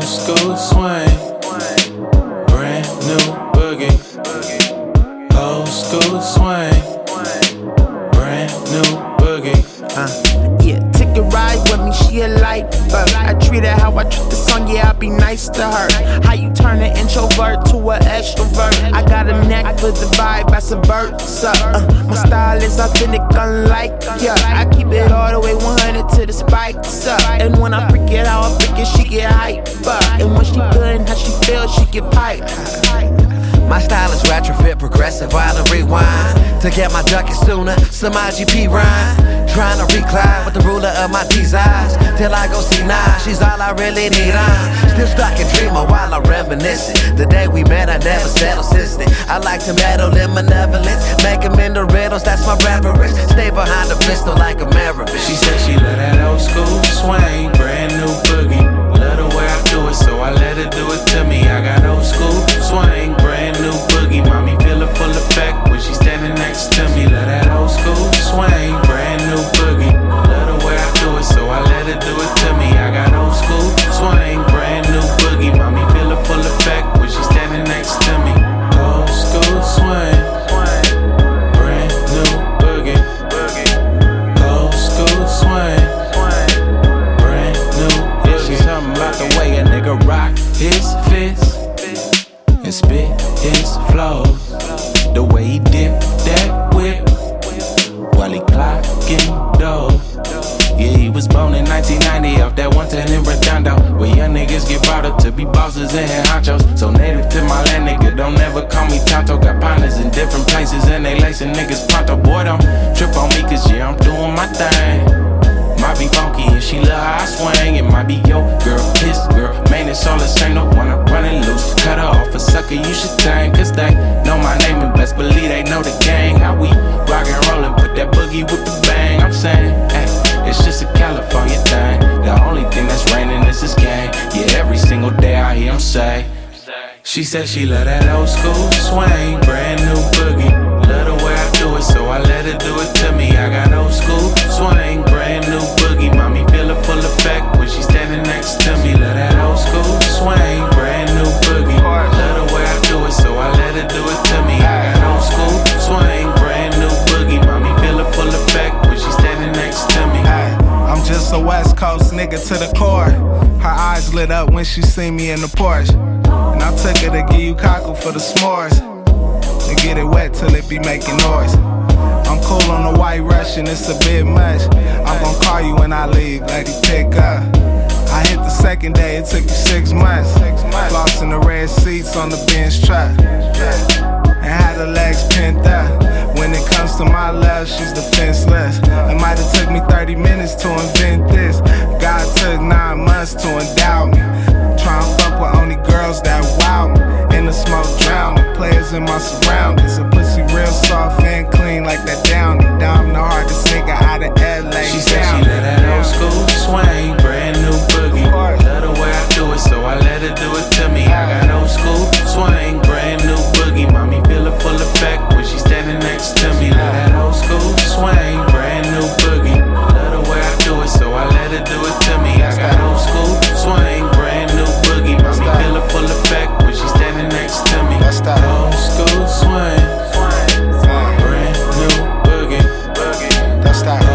Old school swing, brand new boogie. Old school swing, brand new boogie. Yeah, take a ride with me, she a lifer. I treat her how I treat the song, yeah, I be nice to her. How you turn an introvert to an extrovert. I got a knack for the vibe, I subvert. My style is authentic, unlike, yeah. I keep it all the way 100 to the spikes up. And when I freak it out, I freak it, she get hype. And when she good and how she feel, she get piped. My style is retrofit, progressive, I'll rewind to get my ducats sooner, some IGP rhyme. Trying to recline with the ruler of my desires till I go see nine. She's all I really need. I'm still stuck in dreamer while I'm reminiscing. The day we met, I never settled since then. I like to meddle in malevolence, make them into riddles, that's my reverence. Stay behind the pistol like a Maribel. She said she love that old school swing, brand new boogie. Love the way I do it, so I let her do it to me. I got old school swing, brand new boogie. Mommy feel it full effect when she standing next to me. Love that old school swing, brand new boogie. Love the way I do it, so I let her do it to me. I got old school swing, brand new boogie. Mommy feel it full effect when she standing next to me. Old school swing, brand new boogie. Old school swing, brand new boogie. Something about the way a nigga rock his fist and spit his flows, the way he dip that whip while he clocking dough. Yeah, he was born in 1990 off that 110 in Redondo, where young niggas get brought up to be bosses and head honchos. So native to my land, nigga, don't ever call me Tonto. Got partners in different places and they lacing niggas pronto. Boy, don't trip on me, cause yeah, I'm doing my thing. Might be funky and she love how I swing. It might be your girl, his girl. Man, it's all the same, no one I'm running loose. Cut her off a sucker, you should thank. Cause they know my name and best believe they know the gang. How we rock and rollin', put that boogie with the bang. I'm saying, hey, it's just a California thing. The only thing that's raining is this game. Yeah, every single day I hear him say. She said she love that old school swing, brand new boogie. Love the way I do it, so I let her do it to me. I got old school swing, brand new boogie. Mommy feel it full effect when she standing next to me. Love that old school swing, brand new boogie. Love the way I do it, so I let her do it to me. I got old school swing, brand new boogie. Mommy feel it full effect when she standing next to me. I'm just a West Coast nigga to the core. Her eyes lit up when she see me in the Porsche. And I took her to give you cockle for the s'mores. And get it wet till it be making noise. I'm cool on the white Russian, it's a bit much. I'm gon' call you when I leave, lady, pick up. I hit the second day, it took you 6 months. Lost in the red seats on the Benz truck. And had her legs pinned up. When it comes to my love, she's defenseless. It might've took me 30 minutes to invent this. God took 9 months to endow me. Tryna fuck with only girls that wow me. In the smoke drowning, players in my surroundings. A pussy real soft and clean like that Downy. I'm the hardest nigga out of LA. She said she love that old school swing, brand new boogie. Love the way I do it, so I let her do it to me. I got old school swing, brand new boogie. Mommy feel it full effect when she standing next to me. Love that old school swing, brand new boogie. Love the way I do it, so I let her do it to me. I got old school swing, brand new boogie. Mommy feel it full effect when she standing next to me. Old school swing, brand new boogie. That's that.